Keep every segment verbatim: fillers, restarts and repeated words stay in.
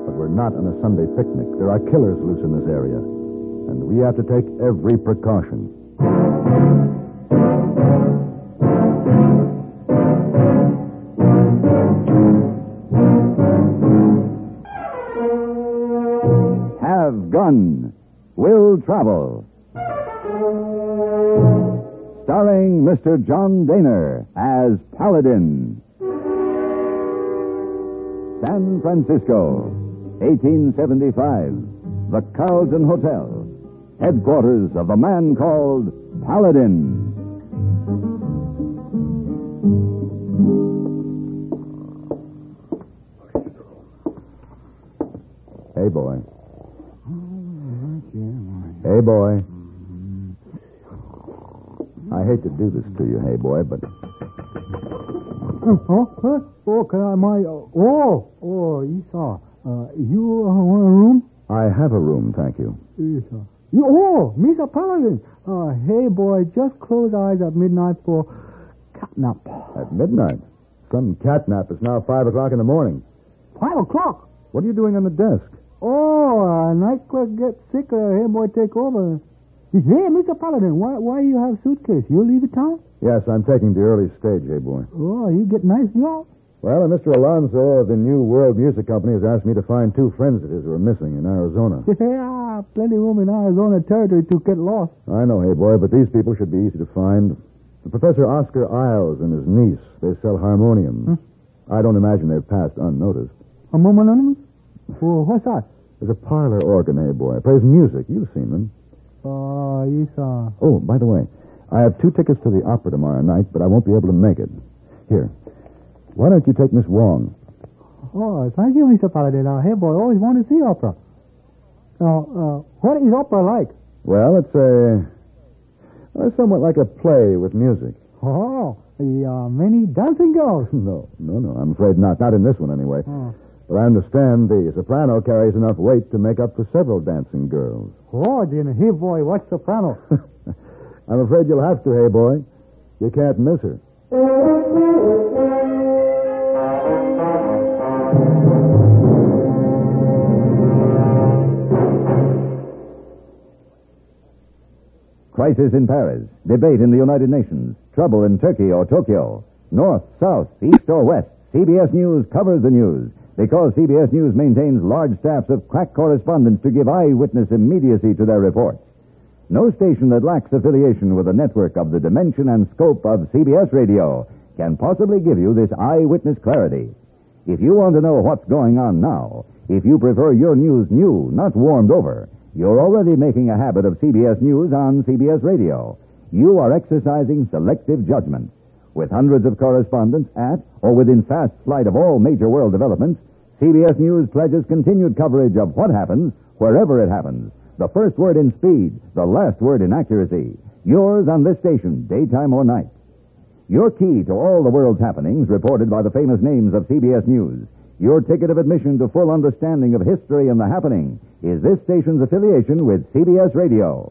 But we're not on a Sunday picnic. There are killers loose in this area. And we have to take every precaution. Have Gun. Will Travel. Starring Mister John Daner as Paladin. San Francisco, eighteen seventy-five. The Carlton Hotel. Headquarters of the man called Paladin. Hey, boy. Hey, boy. I hate to do this to you, hey, boy, but... Oh, huh? Oh, can I, my... Uh, oh, oh, Esau. Uh, you uh, want a room? I have a room, thank you. Esau. You, oh, Mister Paladin. Uh, hey, boy, just close eyes at midnight for catnap. At midnight? Some catnap. It's now five o'clock in the morning. Five o'clock? What are you doing on the desk? Oh, uh, night clerk gets sick, uh, hey, boy, take over. Hey, Mister Paladin, why why you have suitcase? You leave the town? Yes, I'm taking the early stage, hey, boy. Oh, you get nice job? Well, uh, Mister Alonso of the New World Music Company has asked me to find two friends of his who are missing in Arizona. Yeah, plenty room in Arizona territory to get lost. I know, hey, boy, but these people should be easy to find. Professor Oscar Isles and his niece, they sell harmoniums. Hmm? I don't imagine they've passed unnoticed. Harmonium Anonymous? Well, what's that? There's a parlor organ, hey, boy. It plays music. You've seen them. Oh, uh, you saw. Oh, by the way, I have two tickets to the opera tomorrow night, but I won't be able to make it. Here. Why don't you take Miss Wong? Oh, thank you, Mister Paladin. Uh, hey, boy, always wanted to see opera. Now, uh, what is opera like? Well, it's a... Well, it's somewhat like a play with music. Oh, the uh, many dancing girls. No, no, no, I'm afraid not. Not in this one, anyway. Oh. But I understand the soprano carries enough weight to make up for several dancing girls. Oh, then, hey, boy, what's soprano? I'm afraid you'll have to, hey, boy. You can't miss her. Crisis in Paris. Debate in the United Nations. Trouble in Turkey or Tokyo. North, south, east or west. C B S News covers the news because C B S News maintains large staffs of crack correspondents to give eyewitness immediacy to their reports. No station that lacks affiliation with a network of the dimension and scope of C B S Radio can possibly give you this eyewitness clarity. If you want to know what's going on now, if you prefer your news new, not warmed over, you're already making a habit of C B S News on C B S Radio. You are exercising selective judgment. With hundreds of correspondents at or within fast flight of all major world developments, C B S News pledges continued coverage of what happens wherever it happens. The first word in speed, the last word in accuracy. Yours on this station, daytime or night. Your key to all the world's happenings reported by the famous names of C B S News. Your ticket of admission to full understanding of history and the happening is this station's affiliation with C B S Radio.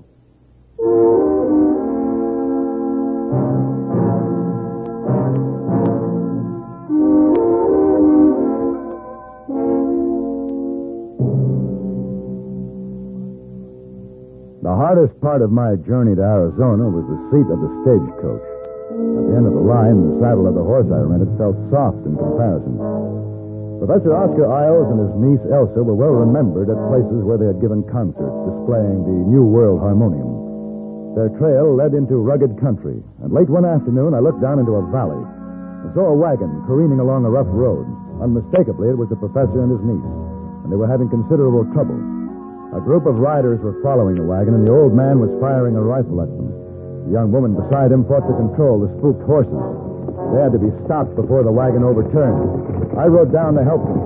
The hardest part of my journey to Arizona was the seat of the stagecoach. At the end of the line, the saddle of the horse I rented felt soft in comparison. Professor Oscar Isles and his niece Elsa were well remembered at places where they had given concerts displaying the New World Harmonium. Their trail led into rugged country, and late one afternoon I looked down into a valley and saw a wagon careening along a rough road. Unmistakably, it was the professor and his niece, and they were having considerable trouble. A group of riders were following the wagon, and the old man was firing a rifle at them. The young woman beside him fought to control the spooked horses. They had to be stopped before the wagon overturned. I rode down to help them.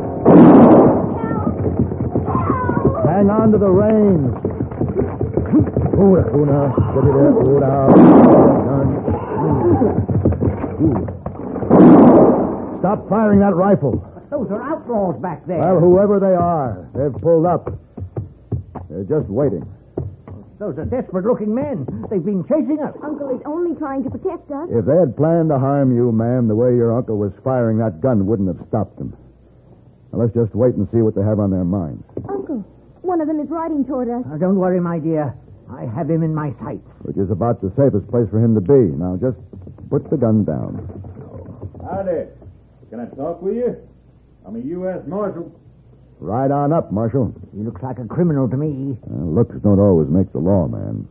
Hang on to the reins. Una, una, get it there, una. Stop firing that rifle. Those are outlaws back there. Well, whoever they are, they've pulled up. They're just waiting. Those are desperate-looking men. They've been chasing us. Uncle is only trying to protect us. If they had planned to harm you, ma'am, the way your uncle was firing that gun wouldn't have stopped them. Now, let's just wait and see what they have on their minds. Uncle, one of them is riding toward us. Now, don't worry, my dear. I have him in my sights. Which is about the safest place for him to be. Now, just put the gun down. Howdy. Can I talk with you? I'm a U S Marshal. Ride on up, Marshal. He looks like a criminal to me. Uh, looks don't always make the law, man.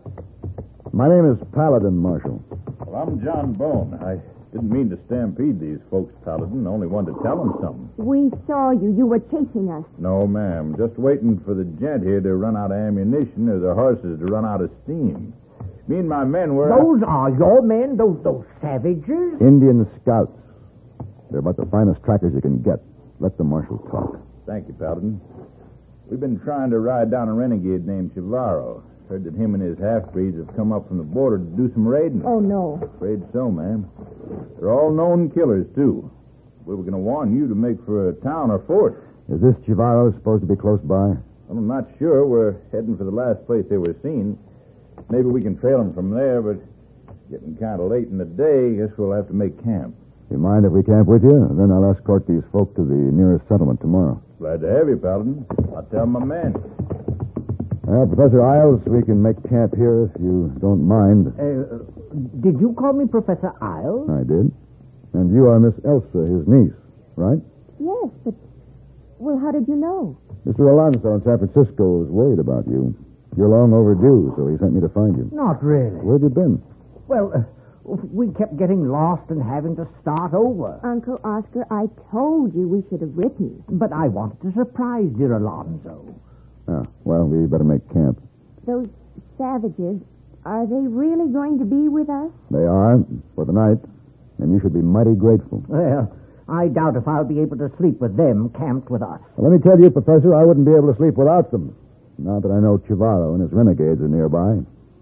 My name is Paladin, Marshal. Well, I'm John Bone. I didn't mean to stampede these folks, Paladin. I only wanted to tell them something. We saw you. You were chasing us. No, ma'am. Just waiting for the gent here to run out of ammunition or the horses to run out of steam. Me and my men were... Those are your men? Those, those savages? Indian scouts. They're about the finest trackers you can get. Let the Marshal talk. Thank you, Paladin. We've been trying to ride down a renegade named Chivaro. Heard that him and his half-breeds have come up from the border to do some raiding. Oh, no. Afraid so, ma'am. They're all known killers, too. We were going to warn you to make for a town or fort. Is this Chivaro supposed to be close by? Well, I'm not sure. We're heading for the last place they were seen. Maybe we can trail them from there, but getting kind of late in the day, guess we'll have to make camp. You mind if we camp with you? Then I'll escort these folk to the nearest settlement tomorrow. Glad to have you, Paladin. I'll tell my men. Well, Professor Isles, we can make camp here if you don't mind. Uh, did you call me Professor Isles? I did. And you are Miss Elsa, his niece, right? Yes, but... Well, how did you know? Mister Alonso in San Francisco was worried about you. You're long overdue, so he sent me to find you. Not really. Where have you been? Well, uh, we kept getting lost and having to start over. Uncle Oscar, I told you we should have written. But I wanted to surprise dear Alonzo. Ah, well, we better make camp. Those savages, are they really going to be with us? They are, for the night. And you should be mighty grateful. Well, I doubt if I'll be able to sleep with them camped with us. Well, let me tell you, Professor, I wouldn't be able to sleep without them. Now that I know Chivaro and his renegades are nearby.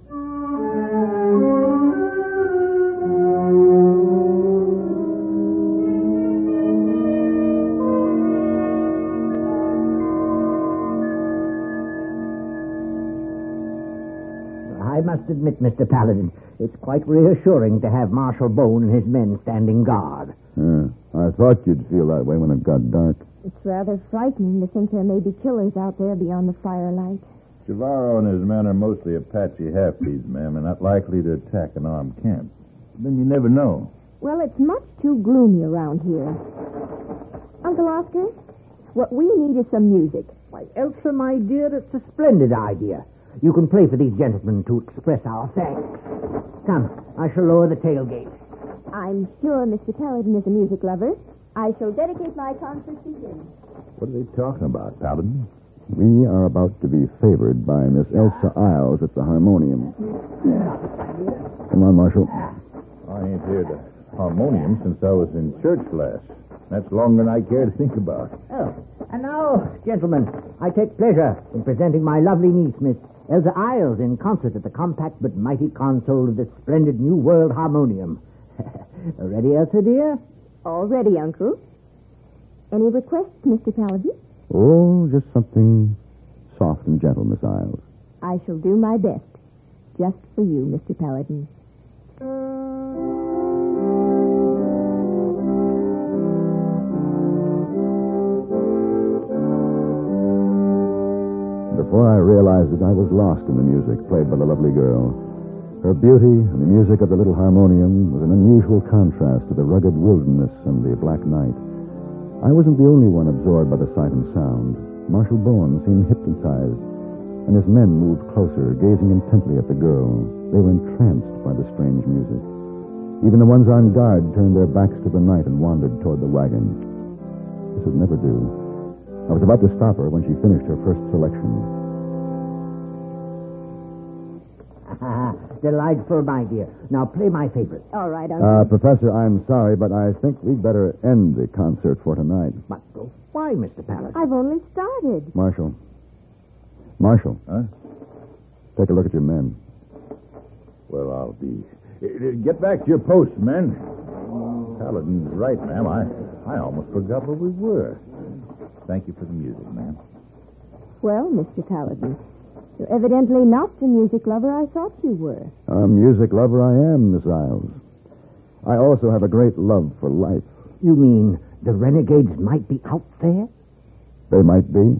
I must admit, Mister Paladin, it's quite reassuring to have Marshal Bone and his men standing guard. Yeah, I thought you'd feel that way when it got dark. It's rather frightening to think there may be killers out there beyond the firelight. Chivaro and his men are mostly Apache half-breeds, ma'am, and not likely to attack an armed camp. Then you never know. Well, it's much too gloomy around here. Uncle Oscar, what we need is some music. Why, Elsa, my dear, it's a splendid idea. You can play for these gentlemen to express our thanks. Come, I shall lower the tailgate. I'm sure Mister Paladin is a music lover. I shall dedicate my concert to him. What are they talking about, Paladin? We are about to be favored by Miss Elsa Isles at the harmonium. Come on, Marshal. I ain't heard a harmonium since I was in church last. That's longer than I care to think about. Oh, and now, gentlemen, I take pleasure in presenting my lovely niece, Miss Elsa Isles, in concert at the compact but mighty console of this splendid New World Harmonium. Ready, Elsa, dear? All ready, Uncle. Any requests, Mister Paladin? Oh, just something soft and gentle, Miss Isles. I shall do my best. Just for you, Mister Paladin. Before I realized it, I was lost in the music played by the lovely girl. Her beauty and the music of the little harmonium was an unusual contrast to the rugged wilderness and the black night. I wasn't the only one absorbed by the sight and sound. Marshal Bowen seemed hypnotized, and his men moved closer, gazing intently at the girl. They were entranced by the strange music. Even the ones on guard turned their backs to the night and wandered toward the wagon. This would never do. I was about to stop her when she finished her first selection. Delightful, my dear. Now play my favorite. All right, Uncle. Uh, Professor, I'm sorry, but I think we'd better end the concert for tonight. But oh, why, Mister Paladin? I've only started. Marshal. Marshal. Huh? Take a look at your men. Well, I'll be... Get back to your posts, men. Paladin's right, ma'am. I, I almost forgot where we were. Thank you for the music, ma'am. Well, Mister Paladin, you're evidently not the music lover I thought you were. A music lover I am, Miss Isles. I also have a great love for life. You mean the renegades might be out there? they might be.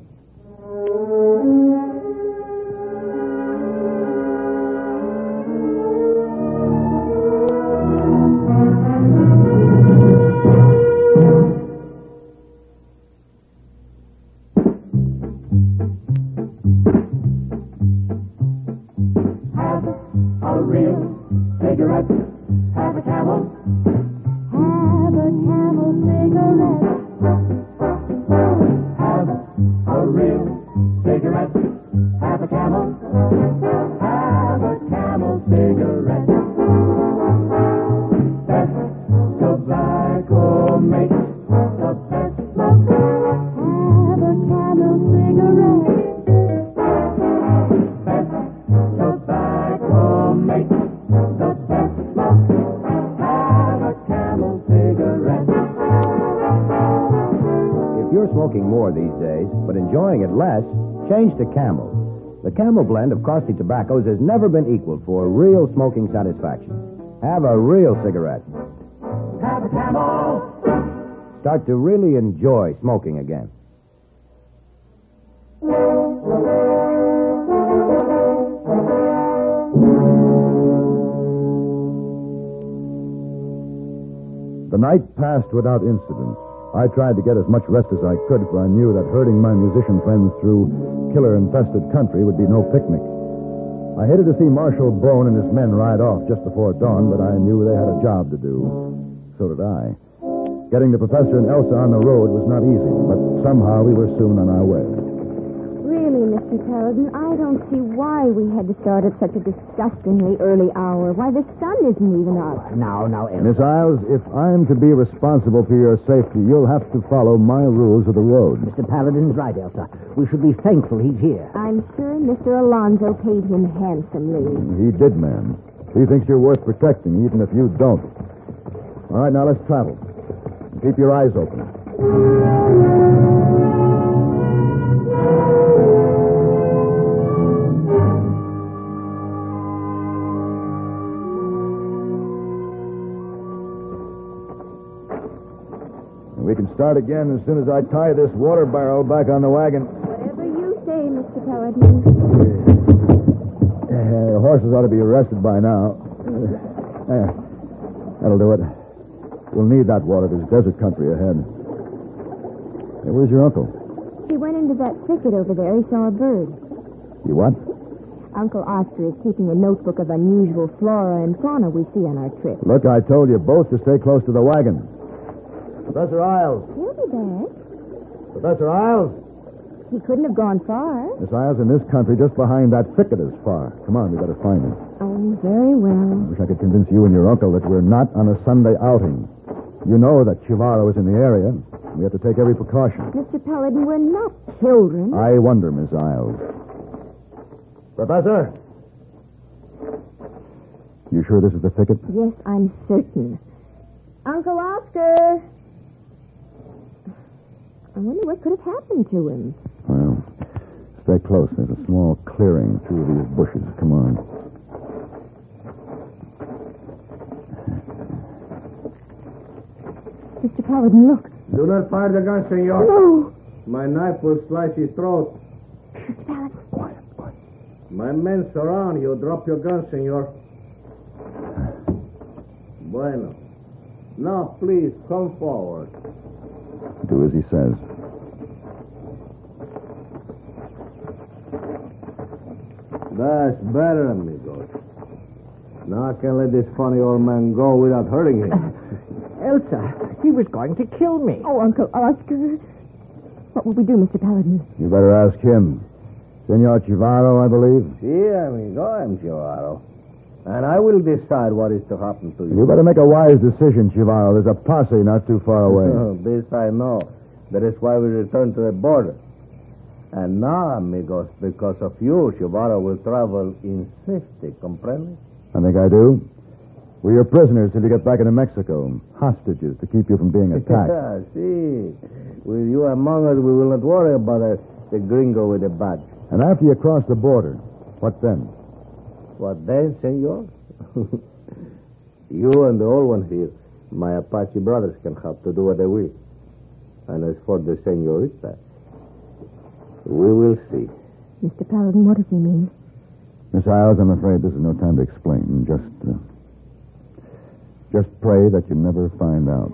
Smoking more these days, but enjoying it less, change to Camel. The Camel blend of costly tobaccos has never been equaled for real smoking satisfaction. Have a real cigarette. Have a Camel. Start to really enjoy smoking again. The night passed without incident. I tried to get as much rest as I could, for I knew that herding my musician friends through killer-infested country would be no picnic. I hated to see Marshal Bone and his men ride off just before dawn, but I knew they had a job to do. So did I. Getting the professor and Elsa on the road was not easy, but somehow we were soon on our way. Really, Mister Paladin, I don't see why we had to start at such a disgustingly early hour. Why, the sun isn't even up. Now, now, Elsa. Miss Isles, if I'm to be responsible for your safety, you'll have to follow my rules of the road. Mister Paladin's right, Elsa. We should be thankful he's here. I'm sure Mister Alonzo paid him handsomely. He did, ma'am. He thinks you're worth protecting, even if you don't. All right, now let's travel. Keep your eyes open. We can start again as soon as I tie this water barrel back on the wagon. Whatever you say, Mister Paladin. Uh, the horses ought to be arrested by now. Uh, that'll do it. We'll need that water. There's desert country ahead. Hey, where's your uncle? He went into that thicket over there. He saw a bird. You what? Uncle Oscar is keeping a notebook of unusual flora and fauna we see on our trip. Look, I told you both to stay close to the wagon. Professor Isles. He'll be back. Professor Isles. He couldn't have gone far. Miss Isles, in this country, just behind that thicket is far. Come on, we better find him. Oh, very well. I wish I could convince you and your uncle that we're not on a Sunday outing. You know that Chivaro is in the area. We have to take every precaution. Mister Paladin, we're not children. I wonder, Miss Isles. Professor? You sure this is the thicket? Yes, I'm certain. Uncle Oscar! I wonder what could have happened to him. Well, stay close. There's a small clearing through these bushes. Come on. Mister Paladin, look. Do not fire the gun, senor. No. My knife will slice his throat. Mister Paladin. Quiet, quiet. My men surround you. Drop your gun, senor. Bueno. Now, please, come forward. Do as he says. That's better, amigos. Now I can let this funny old man go without hurting him. Elsa, he was going to kill me. Oh, Uncle Oscar. What will we do, Mister Paladin? You better ask him. Senor Chivaro, I believe. Si, amigo, I'm Chivaro. And I will decide what is to happen to you. You better make a wise decision, Chivaro. There's a posse not too far away. This I know. That is why we return to the border. And now, amigos, because of you, Chivaro will travel in safety, comprende? I think I do. We're your prisoners till you get back into Mexico. Hostages to keep you from being attacked. See, with you among us, we will not worry about uh, the gringo with the badge. And after you cross the border, what then? What then, senor? You and the old one here, my Apache brothers, can have to do what they will. And as for the senorita, We will see. Mister Paladin, what does he mean? Miss Isles, I'm afraid this is no time to explain. Just, uh, just pray that you never find out.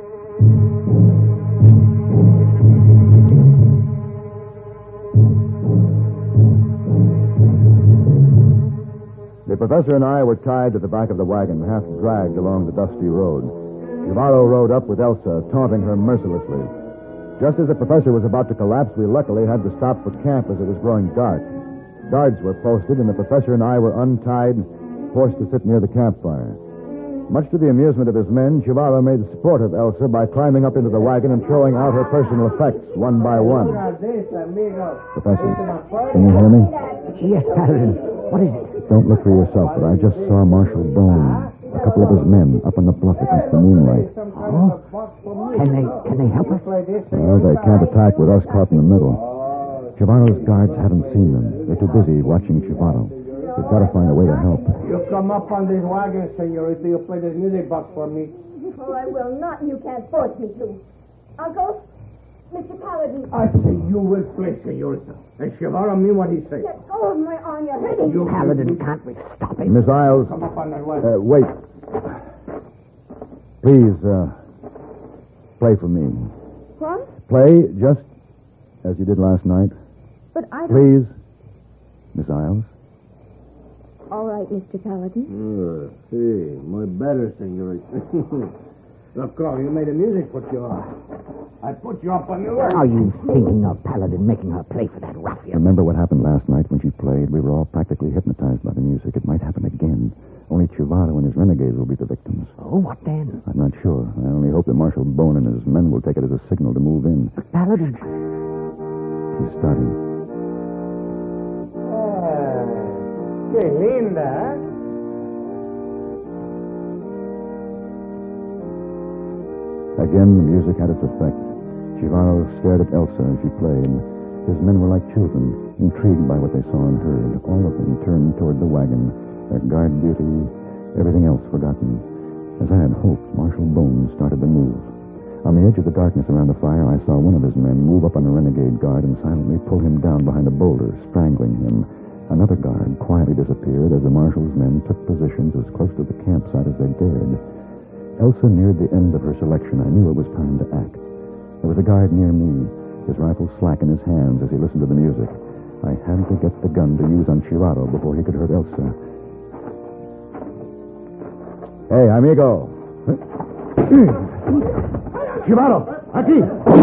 The professor and I were tied to the back of the wagon, half dragged along the dusty road. Navarro rode up with Elsa, taunting her mercilessly. Just as the professor was about to collapse, we luckily had to stop for camp as it was growing dark. Guards were posted, and the professor and I were untied, forced to sit near the campfire. Much to the amusement of his men, Chivarro made sport of Elsa by climbing up into the wagon and throwing out her personal effects one by one. Professor, can you hear me? Yes, Paladin. What is it? Don't look for yourself, but I just saw Marshal Bone, a couple of his men, up on the bluff against the moonlight. Oh? Can they, can they help us? Well, they can't attack with us caught in the middle. Chivarro's guards haven't seen them. They're too busy watching Chivarro. We've got to find a way to help. You come up on this wagon, senorita. You play this music box for me. Oh, I will not, and you can't force me to. Uncle, Mister Paladin. I say you will play, senorita. And Chivarro mean what he says. Let go of my arm. You're hurting You me. Paladin, can't we stop him? Miss Isles, Come up on that wagon. uh, wait. Please, uh, play for me. What? Play just as you did last night. But I don't... Please, Miss Isles. All right, Mister Paladin. Uh, see, my better, senorita. Look, Crow, you made the music put you on. I put you up on the work. Are you thinking of Paladin making her play for that ruffian? Remember what happened last night when she played? We were all practically hypnotized by the music. It might happen again. Only Chivarro and his renegades will be the victims. Oh, what then? I'm not sure. I only hope that Marshal Bone and his men will take it as a signal to move in. But Paladin... He's starting. Qué linda, ¿eh? Again, the music had its effect. Chivarro stared at Elsa as she played. His men were like children, intrigued by what they saw and heard. All of them turned toward the wagon, their guard duty, everything else forgotten. As I had hoped, Marshal Bone started to move. On the edge of the darkness around the fire, I saw one of his men move up on the renegade guard and silently pull him down behind a boulder, strangling him. Another guard quietly disappeared as the marshal's men took positions as close to the campsite as they dared. Elsa neared the end of her selection. I knew it was time to act. There was a guard near me, his rifle slack in his hands as he listened to the music. I had to get the gun to use on Chivarro before he could hurt Elsa. Hey, amigo. Chivarro, aquí.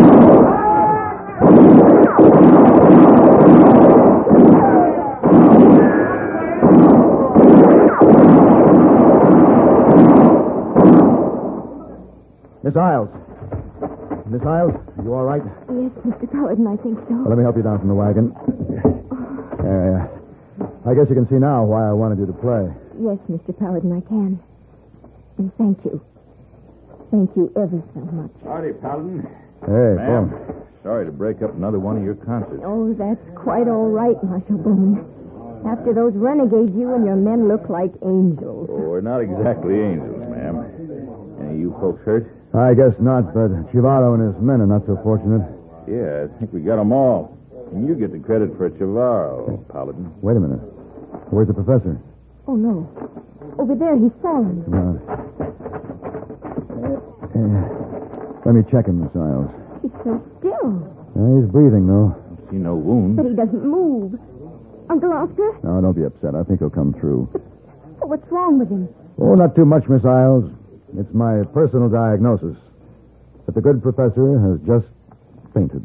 Miss Isles. Miss Isles, are you all right? Yes, Mister Paladin, I think so. Well, let me help you down from the wagon. Uh, I guess you can see now why I wanted you to play. Yes, Mister Paladin, I can. And thank you. Thank you ever so much. Howdy, Paladin. Hey, Ma'am, Paul. sorry to break up another one of your concerts. Oh, that's quite all right, Marshal Bone. After those renegades, you and your men look like angels. Oh, we're not exactly angels, ma'am. Any of you folks hurt? I guess not, but Chivarro and his men are not so fortunate. Yeah, I think we got them all. And you get the credit for Chivarro, Paladin. Wait a minute. Where's the professor? Oh, no. Over there, he's fallen. Uh, uh, let me check him, Miss Isles. He's so still. Uh, he's breathing, though. See no wound. But he doesn't move. Uncle Oscar? No, don't be upset. I think he'll come through. Oh, what's wrong with him? Oh, not too much, Miss Isles. It's my personal diagnosis. But the good professor has just fainted.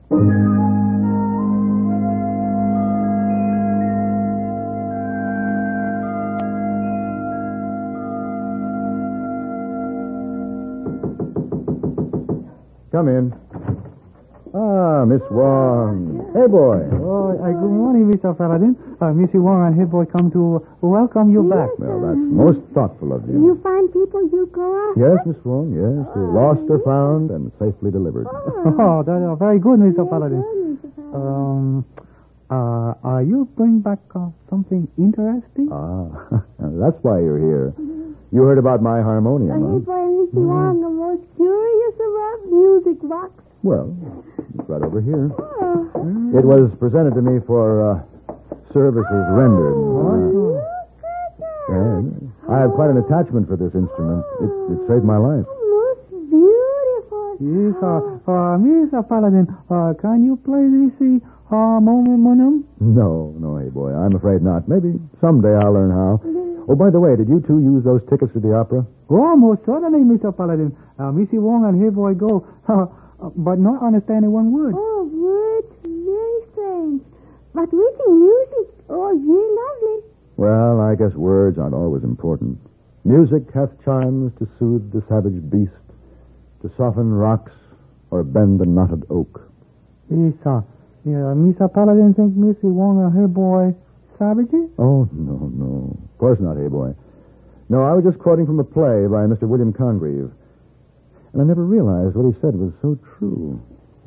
Come in. Ah, Miss Wong. Hey, boy. Oh, uh, good morning, Mister Paladin. Uh, Missy Wong and her boy come to welcome you back. Well, that's most thoughtful of you. You find people you go after? Yes, Miss Wong, yes. Oh, lost or found and safely delivered. Oh, oh that's uh, very good, Mister Paladin. Um, uh, are you bringing back uh, something interesting? Ah, that's why you're here. You heard about my harmonium, Hey, huh? boy, Missy Wong, I'm most curious about music box. Well, it's right over here. Oh. It was presented to me for uh, services rendered. Oh. And I have quite an attachment for this instrument. It, it saved my life. Most beautiful. Yes, uh, uh, Mister Paladin, uh, can you play this uh, harmonium? No, no, hey boy, I'm afraid not. Maybe someday I'll learn how. Oh, by the way, did you two use those tickets to the opera? Oh, most certainly, Mister Paladin. Uh, Missy Wong and Hey Boy go, uh, uh, but not understanding one word. Oh, words, very strange. But reading music, oh, very lovely. Well, I guess words aren't always important. Music hath charms to soothe the savage beast, to soften rocks or bend the knotted oak. Yes, uh, yeah, Mister Paladin think Missy Wong and Hey Boy savages? Oh, no, no. Of course not, hey boy. No, I was just quoting from a play by Mister William Congreve. And I never realized what he said was so true.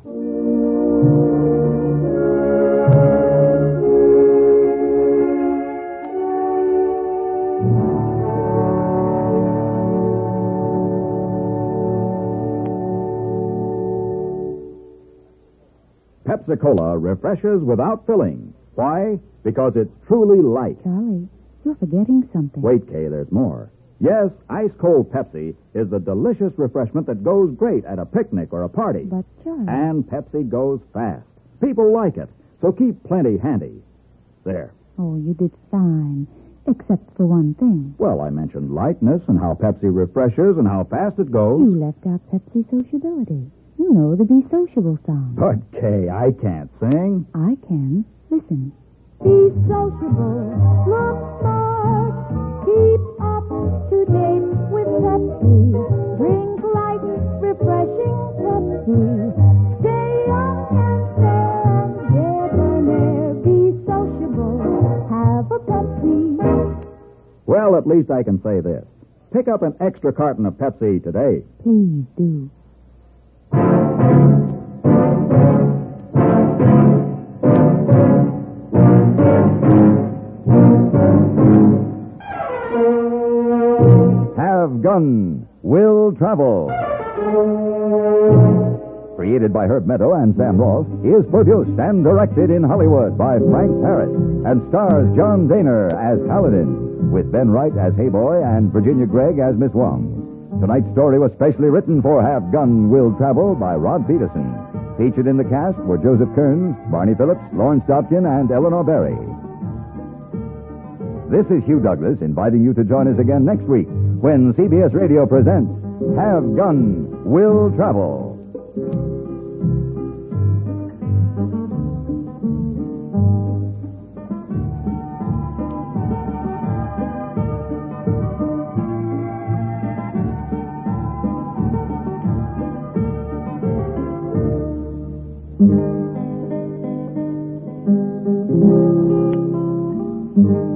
Pepsi-Cola refreshes without filling. Why? Because it's truly light. Charlie, you're forgetting something. Wait, Kay, there's more. Yes, ice-cold Pepsi is the delicious refreshment that goes great at a picnic or a party. But, Charlie... And Pepsi goes fast. People like it, so keep plenty handy. There. Oh, you did fine, except for one thing. Well, I mentioned lightness and how Pepsi refreshes and how fast it goes. You left out Pepsi sociability. You know the Be Sociable song. But, Kay, I can't sing. I can. Listen. Be sociable, look smart, keep up to date with Pepsi. Drink light, refreshing Pepsi. Stay young and fair and debonair. Be sociable, have a Pepsi. Well, at least I can say this. Pick up an extra carton of Pepsi today. Please do. Have Gun Will Travel. Created by Herb Meadow and Sam Ross, is produced and directed in Hollywood by Frank Paris and stars John Daner as Paladin, with Ben Wright as Hey Boy and Virginia Gregg as Miss Wong. Tonight's story was specially written for Have Gun Will Travel by Rod Peterson. Featured in the cast were Joseph Kearns, Barney Phillips, Lawrence Dobkin, and Eleanor Berry. This is Hugh Douglas inviting you to join us again next week when C B S Radio presents Have Gun Will Travel. Thank you.